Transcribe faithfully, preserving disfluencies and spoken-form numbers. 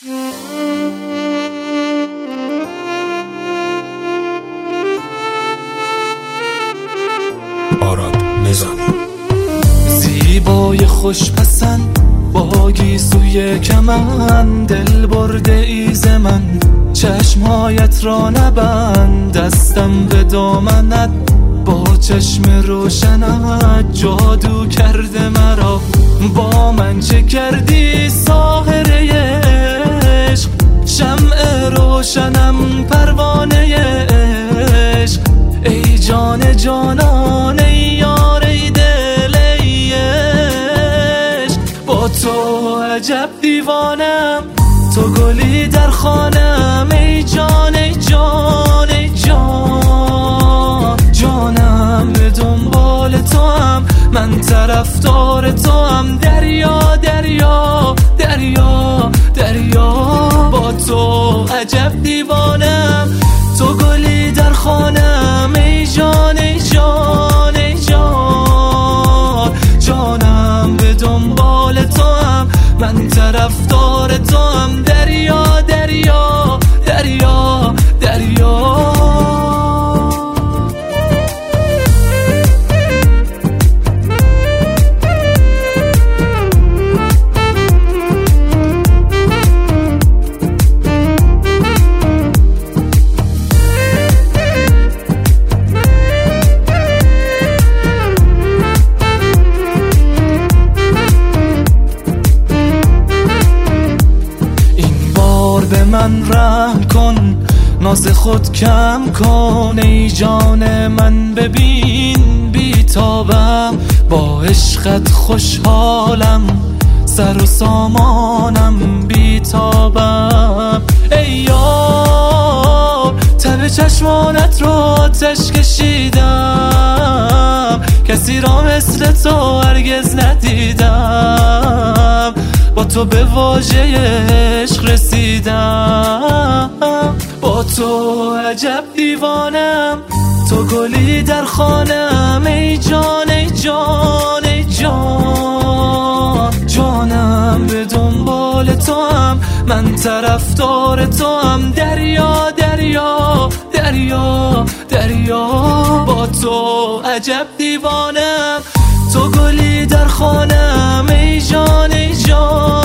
آراد نظام زیبای خوشپسند با گیسوی کمند، دل برده ایز من چشمهایت را نبند. دستم به دامنت با چشم روشنت جادو کرده مرا، با من چه کردی ساحره عشق؟ شمع روشنم پروانه عشق، ای جان جانان ای یار ای دل ای عشق. با تو عجب دیوانم، تو گلی در خانم ای جان ای جان ای جان. جانم به دنبال تو هم، من طرفدار تو هم. دریا دریا دریا دریا، با تو عجب دیوانم، تو گلی در خانم ای جان ای جان ای جان. جانم به دنبال تو هم، من طرفدار تو هم. دریا دریا دریا دریا. به من رحم کن، ناز خود کم کن ای جان من. ببین بیتابم، با عشقت خوشحالم، سر و سامانم بیتابم. ای یار تب چشمانت رو آتش کشیدم، کسی را مثل تو هرگز ندیدم. با تو به واژه عشق رسیدم، با تو عجب دیوانم، تو گلی در خانم ای جان ای جان ای جان. جانم به دنبال تو هم، من طرفدار تو هم. دریا دریا دریا دریا، با تو عجب دیوانم، تو گلی در خانم ای جان ای جان.